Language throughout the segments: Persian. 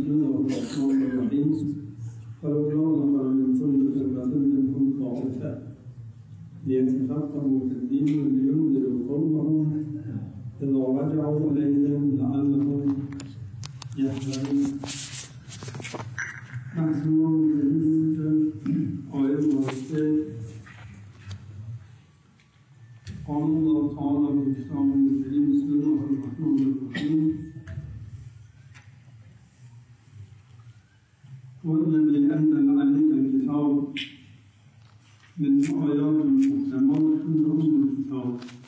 بسم الله الرحمن الرحیم فلولا نفر من كل قرية منهم طائفة ليتفقهوا في الدين ولينذروا قومهم إذا رجعوا إليهم لعلهم يحذرون. محسوم آیه واسطه قال الله تعالى في كتابه الكريم بسم الله الرحمن الرحيم والذي أنزل عليك الكتاب من آيات محكمات هن أم الكتاب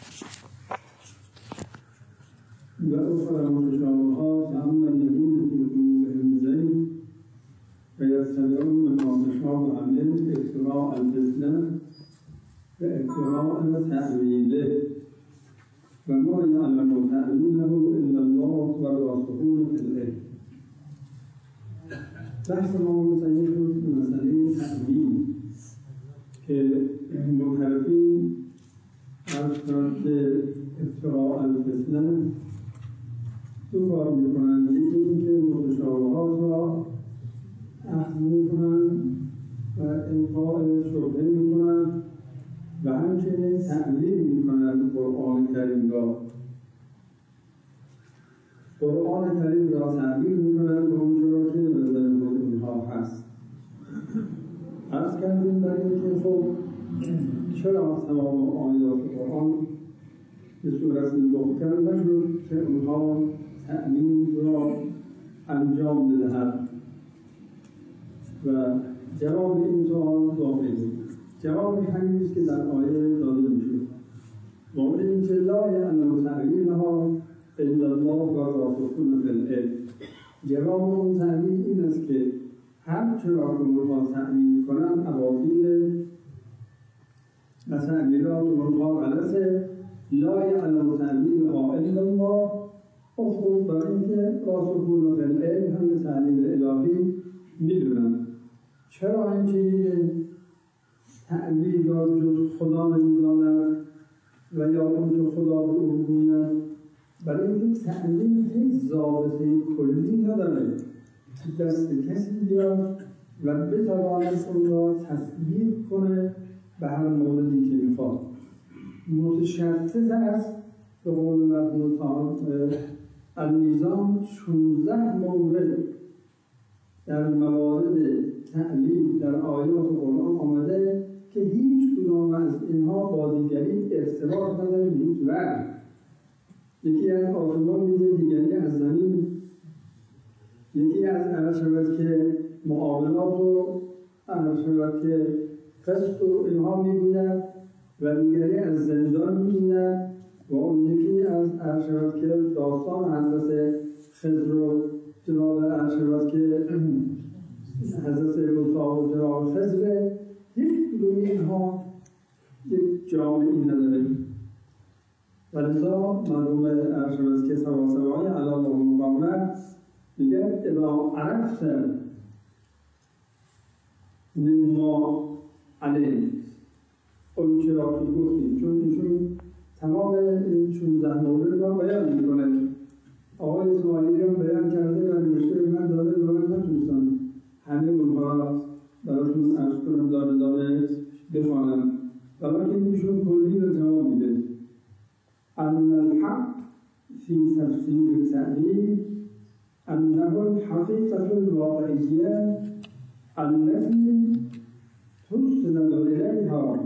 وأخرى متشابهات أما الذين في قلوبهم زيغ فيتبعون ما تشابه منه ابتغاء الفتنة وابتغاء تأويله وما يعلم تأويله إلا الله والراسخون في العلم. بحث ما متعلق بمسألة تأویل که مخالفین از طرف ابتغاء الفتنه دو کار میکنند. یکی اینکه متشابهات را اخذ میکنند و القاء شبهه میکنند و همچنین تأویل میکنند قرآن کریم را. قرآن کریم را تأویل میکنند به اونجا که نظر خود اونها هست. عرض کردیم در اینکه خب چرا تمام آیات قرآن به صورت محکم نشد که اونها تأویل را انجام بدهند و جواب این سوال واقعی جواب همین است که در آیه داده میشد. مورد اینکه لا یعلم تأویلها الا الله والراسخون فی العلم. جواب اون تأویل این است که هر چرا که اونها تأویل کنند اباطیل و تأویلات اونها غلطه. لا یعلم تأویلها الا الله. خب برای اینکه راسخون فی العلم هم به تعلیم الهی میدونند. چرا این چنین تأویل را جز خدا نمیداند و یا اون که خدا به او میگوید؟ برای اینکه تأویل هیچ ضابطه کلی نداره که دست کسی بیاد و بتواند اون را تطبیق کنه به هر موردی که میخواد. متشتت است. به قول مرحوم المیزان 16 مورد در موارد تأویل در آیات قرآن آمده که هیچ کدام از اینها با دیگری ارتباط نداره به هیچ وجه. یکی از آسمان میگه دیگری از زمین، یکی از عرض شود که معاملات و عرض شود که قسط و اینها میگوید و دیگری از زندان میگوید و اون یکی از عرض شود که داستان حضرت خضر و جناب عرض شود که حضرت موسی و جناب خضر. یک کدوم اینها یک جامعی نداره. ولذا مرحوم عرض شود که سواسوای علاقه و مقامت میگه اذا عرفت مما علیه اون چرا که گفتیم، چون ایشون تمام این 16 مورد را بیان میکنه. آقای اسماعیلی را بیان کرده و نوشته به من داده و من نتونستم همه اونها را براتون عرض کنم داره بخوانم، ولیکن ایشون کلی را جواب میده. ان الحق فی تفسیر التأویل انه الحقیقة الواقعیه التي تستند الیها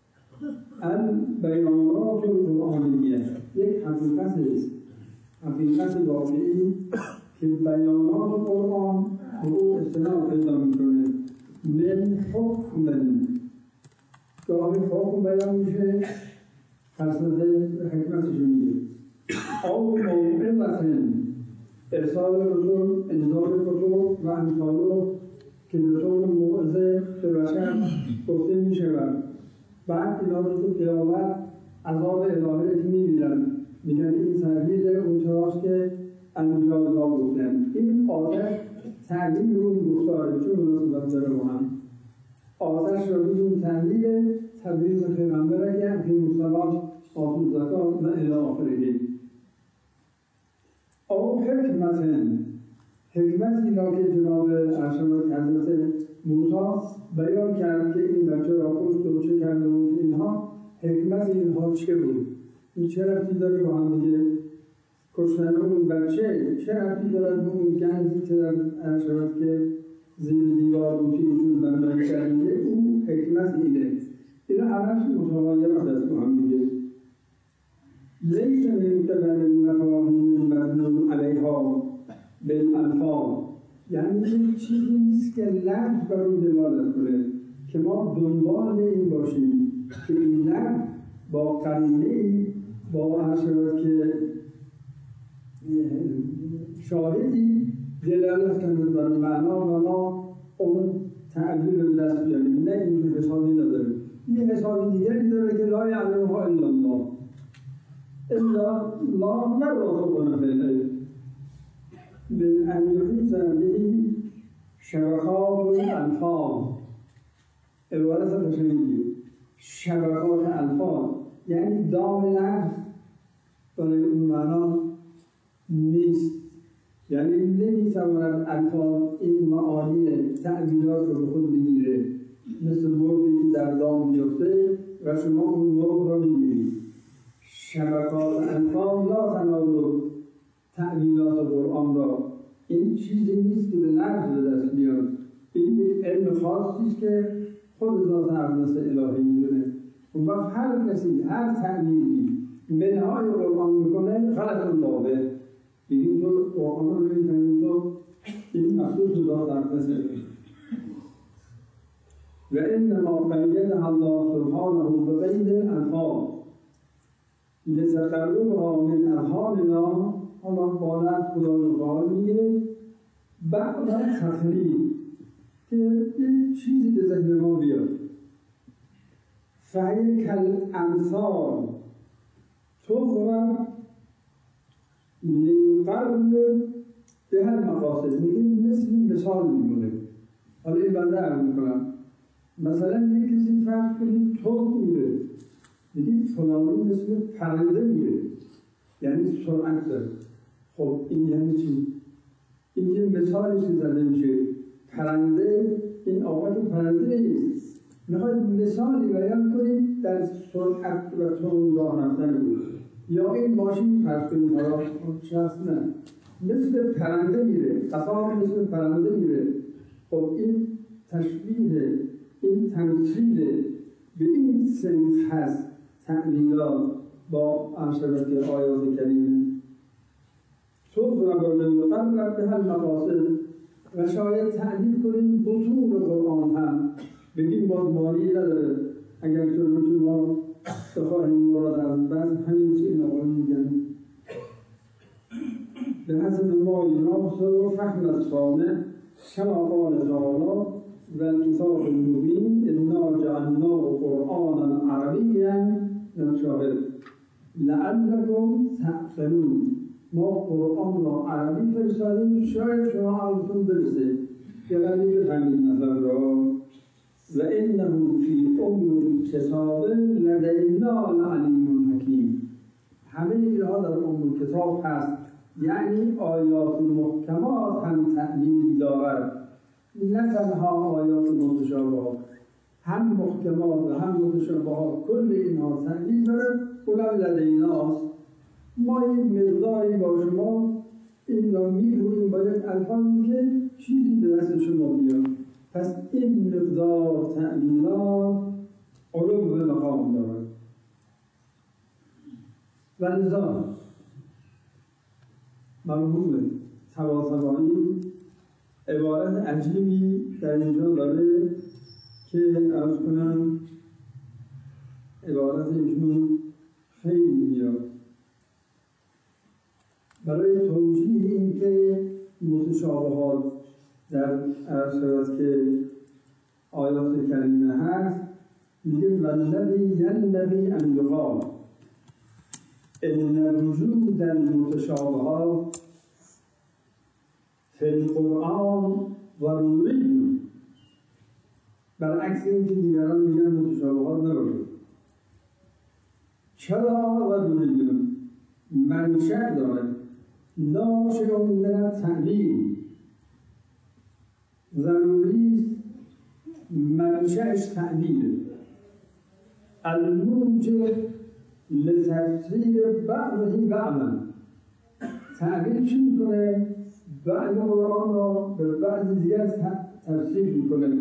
البیانات القرآنیه. یک حقیقت است، حقیقت واقعی که بیانات قرآن به او استناد پیدا میکنه. من حکم گاهی حکم بیان میشه فرصد حکمتش میگه او موعظة ارسال رسول انذار کتب و امثال که به طور موعظه به بشر گفته میشود. بعد اینا رو تو قیامت عذاب الهی که میبینن میگن این تغییر اون چراست که انبیاء الله گفتن. این عادت تغییر اون گفتاره چون مناسبت داره با هم. عادت شدید اون تغییر تبریز پیغمبره که همین مصطلح آتو زکات و الی آخره. او حکمت حکمتی را که جناب ارشد حضرت موسی بیان کرد که این بچه را کشت و چه کرد و اینها، حکمت اینها چه بود؟ این چه ربطی داره با هم دیگه؟ کشتن اون بچه چه ربطی دارد به اون گنجی که در ارشد که زیر دیوار بود که اینجور بندن کرده؟ اون حکمت اینه. اینا همش متغایرات است با هم دیگه. لیس من قبل المفاهیم مبنون علیها بالالفاظ، یعنی این چیزی نیست که لفظ بر اون دلالت کنه که ما دنبال این باشیم که این لفظ با قرینه‌ای با ارشد که شاهدی دلالت کنه بر معنا و ما اون تعبیر رو دست بیاریم. نه اینجور حسابی نداره. یه حسابی دیگری داره که لا یعلمها الا الله، الا الله نرازقنا فی العلم من ان یحیط به شبکات الالفاظ. عبارت رو شنیدید، شبکات الفاظ یعنی دام لفظ برای اون معنا نیست، یعنی نمیتواند الفاظ این معانی تعبیرات رو به خود بگیره، مثل مرغی که در دام بیفته و شما اون مرغ رو میگیرید. شبکات الفاظ لا تناول تعبیرات قرآن را، این چیزی نیست که به لفظ به دست بیاد، این علم خاصی است که خود ذات اقدس الهی میدونه. اون وقت هر کسی هر تعبیری منهای قرآن میکنه غلط الله به این تو قرآن رو نمی‌فهمی، تو این مخصوص ذات اقدس الهی. و انما قیدها الله سبحانه بقید الالفاظ لتقربها من اذهاننا. حالا با لفظ خدای متعال میگه بعد از تقریب که یک چیزی به ذهن ما بیاد. فهی کالامثال تضرب لیقرب به المقاصد. میگه مثل مثال میمونه. حالا این بنده عرض میکنم، مثلا یک کسی فرض کنید تند میره، میگه فلانی مثل پرنده میره، یعنی سرعت داره. خب این یعنی چی؟ این یه مثالی که زده میشه. پرنده، این آقا که پرنده نیست، میخواید مثالی بیان کنید در سرعت و تون راه رفتن بود. یا این ماشین فرض کنید، حالا شخص نه، مثل پرنده میره، قطار مثل پرنده میره. خب این تشبیه، این تمثیل به این صنف هست تعلیلات با ارشد آیات کریمه. تضرب للقرب به المقاصد. و شاید تعلیل کنیم بطون قرآن هم بگیم باز مالی نداره، اگر که ما بخواهیم مراد از بعض همین چیز نقل میگن به حسب ما یناسب و فهم الصانع کما قال تعالی و الکتاب المبین انا جعلناه قرآنا عربیا شاهد لعلکم تعقلون. ما قرآن را عربی فرستادیم شاید شما عقلتون برسه که قبلی بفهمید مطلب را. و انه فی کتاب لدینا لعلیم حکیم. همه اینها در کتاب هست، یعنی آیات محکمات هم تعلیل دارد، نه تنها آیات متشابهات، هم محکمات و هم متشابهات، کل اینها تعلیل دارد. اونم لدیناست. ما این مقداری با شما این را میگوییم با یک الفاظی که چیزی به دست شما بیاد. پس این مقدار تعلیلات علو به مقام دارد. و لذا مرحوم طباطبایی عبارت عجیبی در اینجا داره که عرض کنم عبارت ایشون خیلی میاد برای توجیه این که متشابهات در ارشاد که آیات کریمه هست. میگه والذی ینبغی ان یقال ان وجود المتشابهات فی القرآن ضروری. برعکس این که دیگران میگن متشابهات نباشه. چرا ضروری؟ منشأ دارد، ناشئ من التعلیل، ضروری منشأش تعبیره. الموجب لتفسیر بعضه بعضا، تعبیر چی میکنه؟ بعض قرآن را به بعض دیگر تفسیر میکنه.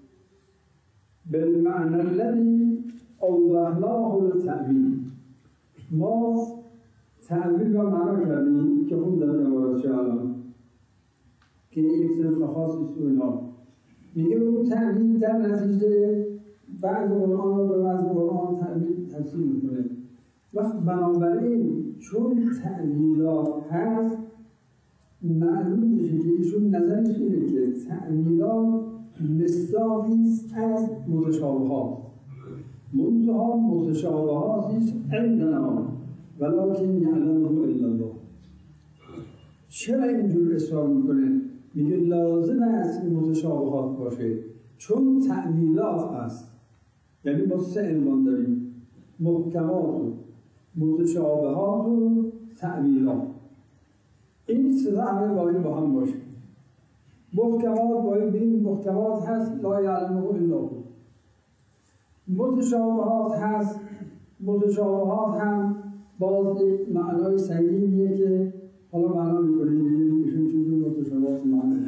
بالمعنى الذي اوضحناه للتعبیر. ما تعبیر را معنا کردیم که خود در عبارت الان که یک صنف خاصی است و اینا میگه اون تعبیر در نتیجه بعض قرآن را به بعض قرآن تفسیر میکنه. وقت بنابراین چون تعبیرات هست معلوم میشه که ایشون نظرش اینه که تعبیرات مصداقی است از متشابهات، منتها متشابهاتش عندنا ولکن یعلمه الا الله. چرا اینجور اصرار میکنه؟ میگه لازم است این متشابهات باشه چون تعبیرات هست. یعنی ما سه عنوان داریم: محکمات و متشابهات و تعبیرات. این سه همه باید با هم باشه. محکمات باید بین محکمات هست لا یعلمه الا هو. متشابهات هست، متشابهات هم باز معنای سنگینیه که حالا معنا میکنیم ببینیم ایشون چیزی متشابهات معنی.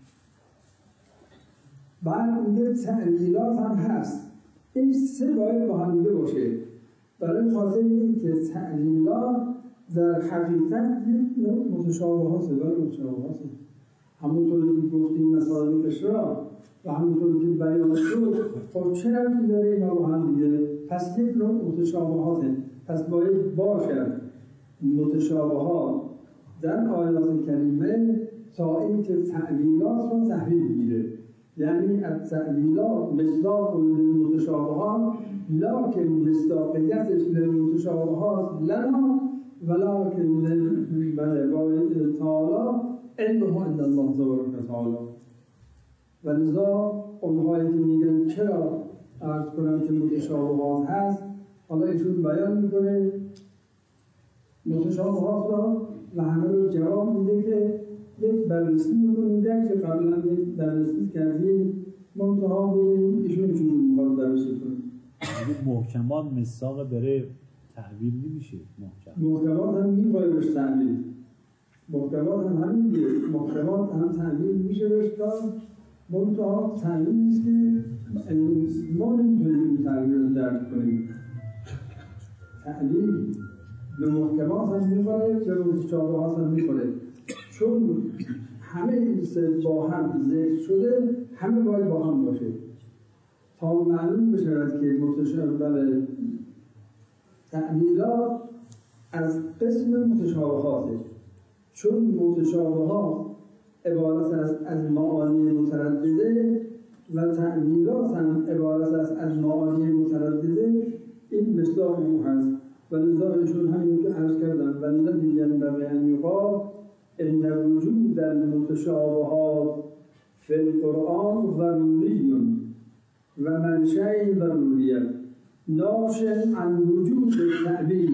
بعد میگه تعلیلات هم هست. این سه باید با هم دیگه باشه. برای خاطر این که تعلیلات در حقیقت متشابهاته و متشابهاته. همونطوری که گفتیم مسائل اشراق و همونطوری که بیان شد، خب چه ربطی داره اینا با هم دیگه؟ پس یک نوع متشابهاته. پس باید باشد متشابهات در آیات کریمه تا اینکه تعلیلات رو تحویل گیره. یعنی التعلیلات مصداق للمتشابهات لكن مصداقیتش للمتشابهات لنا ولكن للبارئ تعالی علمه عند الله تبارک و تعالی. و لذا اونهایی که میگن چرا عرض کنم که متشابهات هست، حالا ایشون بیان میکنه متشابهات را و همه رو جواب میده که یک بررسی میکنه که قبلا یک بررسی کردیم منتها ببینیم ایشون چون میخواد بررسی کنیم. محکمات مصداق برای تعبیر نمیشه. محکمات هم میخواه بهش تعبیر، محکمات هم همین دیگه، محکمات هم تعبیر میشه بهش کار، منتها تعبیر نیست که ما نمیتونیم این تعبیر رو درک کنیم. تعبیر به محکمات هم میخوره که به متشابهات هم میخوره. چون همه این سه با هم ذکر شده، همه باید با هم باشه تا معلوم بشود که متشابه تعبیرات از قسم متشابهاته. چون متشابهات عبارت است از معانی متردده و تعبیرات هم عبارت است از معانی متردده، این مصداق اون هست. و لذا ایشون همین که عرض کردم و الذی ينبغی ان یقال ان وجود المتشابهات فی القرآن ضروری و منشأ ضروریت ناشئ عن وجود التعبیر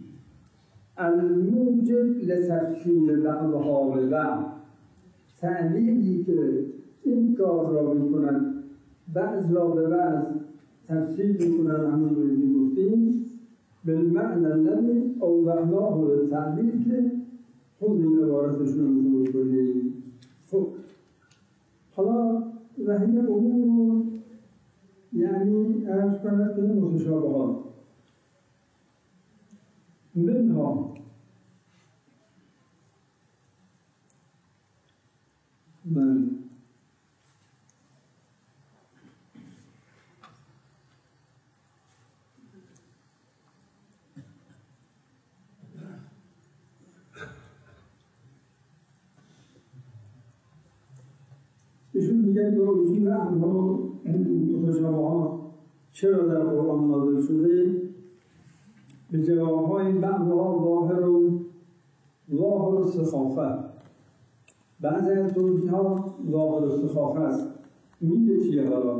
الموجب لتفسیر بعضها به بعض. تعبیری که این کار را میکنن بعض را به بعض تفسیر میکنن، همون رو گفتیم بالمعنى الذي اوضحناه للتعبیر که خود این عبارتشون رو کنیم. خب حالا رحیل امور یعنی عرض کنند که متشابهات منها من ایشون میگن که وجود انها متشابهات چرا در قرآن نازل شده؟ به جوابهای بعضها ظاهر و سخافه. بعضی از توجیهات ظاهر و سخافه است. میگه چیه حالا؟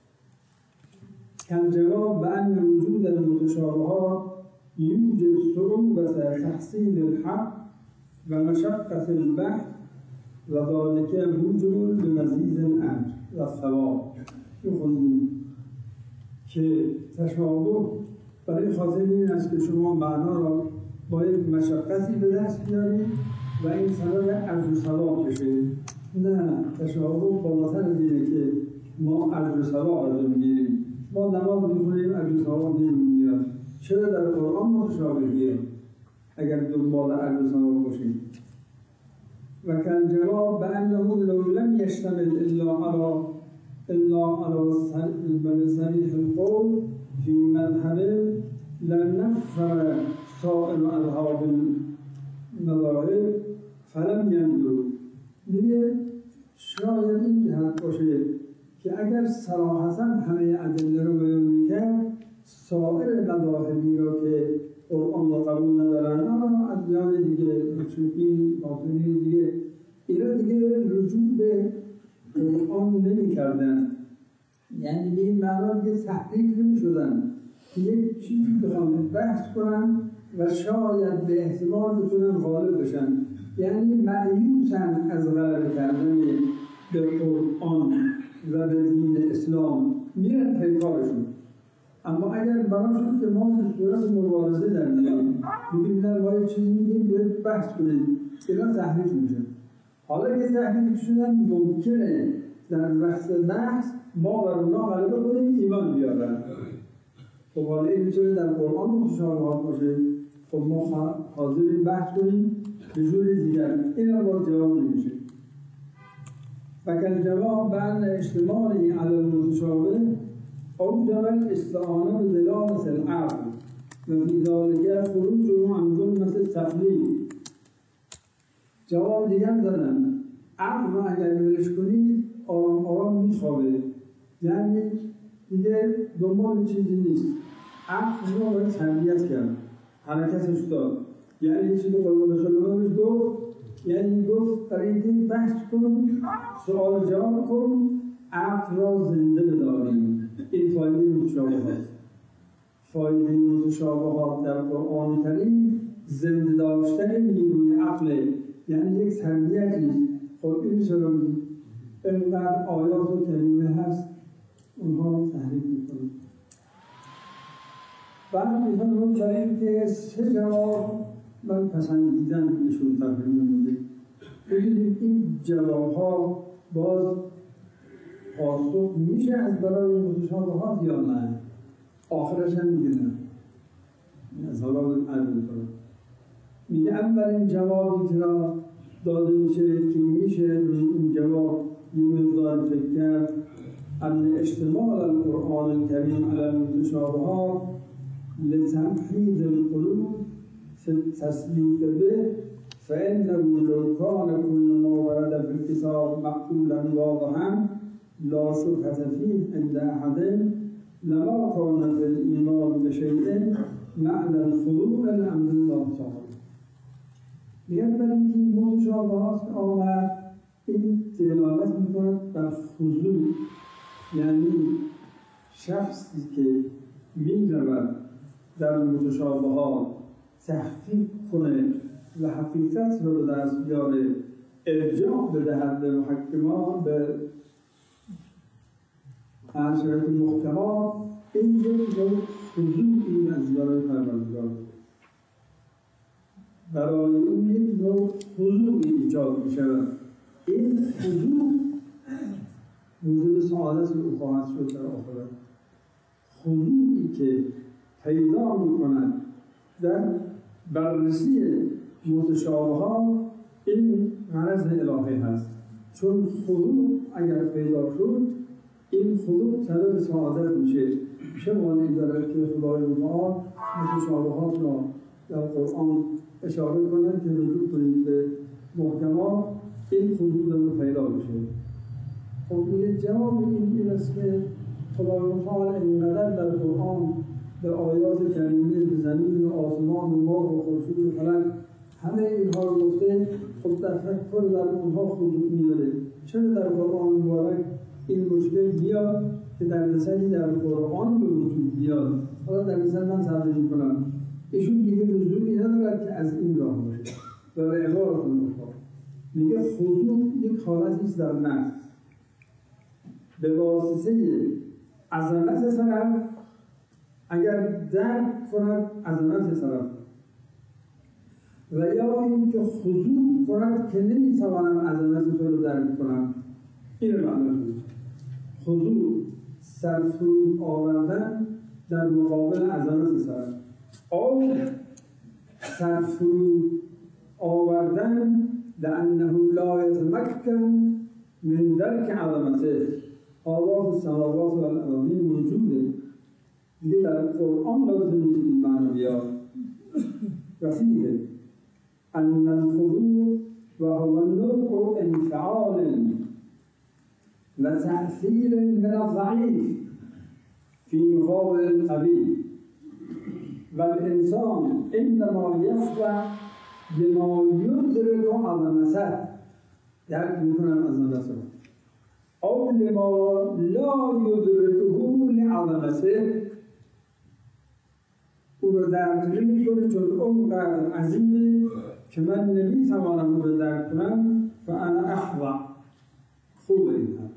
کم جواب به ان وجود المتشابهات یوجد صعوبة تحصیل الحق و مشقة البحث و ذلك موجب بمزید الامر. و ثواب می‌خونیم که تشابه برای خاطر این است که شما معنا را با یک مشقتی به دست بیارید و این سبب اجر و ثواب بشه. نه، تشابه بالاتر از اینه که ما اجر و ثواب از اون میگیریم. ما نماز می‌خونیم اجر و ثواب نمی‌گیریم. چرا در قرآن متشابهیه اگر دنبال اجر و ثواب باشیم؟ و کان جواب بأنه لو لم يشتمل إلا على صريح القول في مذهبه لنفر سائر أذهاب المذاهب فلم ينظر. میگه شاید این جهت باشه که اگر صراحتاً همه ادله رو بیان میکرد سایر مذاهبی را که قرآن را قبول ندارن اما ادیان دیگه مشرکین باطنی دیگه اینا دیگه رجوع به قرآن نمی کردن، یعنی به این معنا دیگه تحریک نمی شدن که یک چیزی بخوان بحث کنن و شاید به احتمال بتونن غالب بشن، یعنی مایوسن از غلبه کردن به قرآن و به دین اسلام میرن پیکارشون. اما اگر براشون که ما به صورت مبارزه در میاریم بگیم نه ما یه چیزی میگیم باید بحث کنیم اینا تحریف میشه. حالا که تحریف شدن ممکنه در وقت بحث ما بر اونا غلبه کنیم ایمان بیارن. خب حالا این میتونه در قرآن متشابهات باشه، خب ما حاضرین بحث کنیم به جور دیگر. این هم باید جواب نمیشه. فکر جواب بأن اشتمالی علی المتشابه اوجب الاستعانة بدلالة العقل وفي ذلك خروجه عن ظلمة التقلید. جواب دیگر دارن عقل رو اگر ولش کنید آرام آرام میخوابه، یعنی دیگه دنبال چیزی نیست. عقل رو باید تربیت کرد، حرکتش داد، یعنی چیزی قرآن صلی گفت، یعنی گفت برای اینکه بحث کن، سوال جواب کن، عقل را زنده بداریم. این فایده متشابهات. فایده متشابهات در قرآن کریم زنده داشتن نیروی عقل، یعنی یک تربیتی. خب این چرا اینقدر آیات و کریمه هست اونها تحریف میکنه. بعد میخوام رو بریم که 3 جواب من پسندیدن ایشون تحریف نمونده. بگیدیم این جوابها باز پاسخ میشه از برای متشابهات یا نه؟ آخرش هم میگه نه. از حالا عرض میکنم. میگه اولین جوابی که را داده میشه که میشه این جواب یه مقدار فکر کرد ان اشتمال القرآن الكریم علی المتشابهات لتمحيض القلوب في التصديق به فإنه لو كان كل ما ورد في الكتاب معقولا واضحا لا شبهة فيه عند أحد لما كان في الإيمان بشيء معنى الخضوع لأمر الله تعالى. میگن برای اینکه متشابهات آمد این دلالت میکند بر خضوع، یعنی شخصی که میرود در متشابهات تحقیق کنه و حقیقت رو به دست بیاره، ارجاع بدهد به محکمات، به اشارت محکمات، این یک خضوعی از برای پروردگار، برای اون یک نوع خضوعی ایجاد می شود. این خضوع موجب سعادت او خواهد شد در آخرت. خضوعی که پیدا می کند در بررسی متشابهات این غرض الهی هست، چون خضوع اگر پیدا شد این خضوع سبب سعادت میشه. چه مانعی دارد که خدای متعال متشابهات را در قرآن اشاره کنند که رجوع کنید به محکمات، این خضوع رو پیدا بشه. خب یه جواب این است که خدای متعال اینقدر در قرآن به آیات کریمه به زمین و آسمان و ماه و خورشید و فلک همه اینها رو گفته، خب در تفکر در اونها خضوع میاره. چرا در قرآن مبارک این مشکل بیاد که در رسالی در قرآن به وجود بیاد؟ حالا در رسال من تبدیل میکنم ایشون دیگه لزومی ندارد که از این راه باشه. داره عبارت میگه خضوع یک حالتی است در نفس، به واسطه عظمت طرف اگر درک کند عظمت طرف و یا این که خضوع کند که نمیتوانم عظمت تو رو درک کنم. این رو معنی خضوع سرفرود آوردن در مقابل عظمت طرف، او سرفرود آوردن لأنه لا يتمكن من درک عظمته. آواز السماوات و الارضین موجوده دیگه در قرآن لازم نیست این معنی بیاد رسیده ان الخضوع و هو نوع انفعال و تأثیر من الضعیف فی مقابل القوی و الانسان انما یخضع لما یدرک عظمته، درک میکنم عظمته، او لما لا یدرکه لعظمته، او رو درک نمی‌کنه چون اونقدر عظیمه که من نمیتوانم او رو درک کنم. فانا اخضع. خوبه این هم.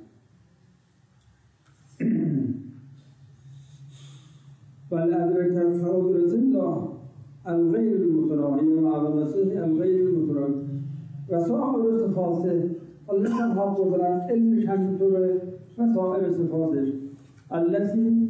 بل ادرک قدرت الله الغیر المتناهی و عظمته الغیر المتناهی و سایر صفاته. الله تنها قدرت علمش همینطوره و سایر صفاتش التي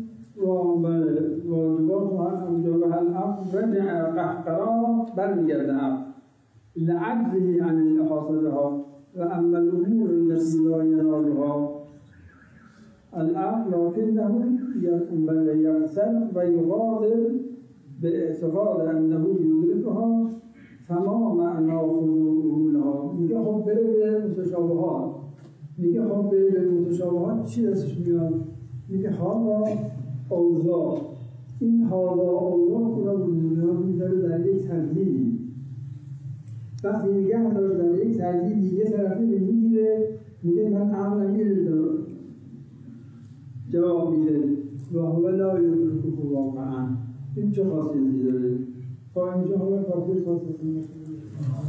واجباتها أوجبها الأمر رجع قهقرا برمیگرده لعجزه عن الإحاطتها وأما الأمور التي لا ينالها الأمر لكنه يقصد ويغادر باعتقاد أنه يدركها فما معنى خضوعه لها. میگه خب بره به متشابهات، میگه خب بره به متشابهات چی دستش میاد؟ میگه حالا اوضاع، این حالا اوضاع را بزرگان میداره در یک ترتیبی. وقتی نگه داره در یک ترتیبی یه طرفی میگیره میگه من عمل میره جواب میده و هو لا یدرکه واقعا. این چه خاصیتی داره؟ تا اینجا همه کافی خاصیتی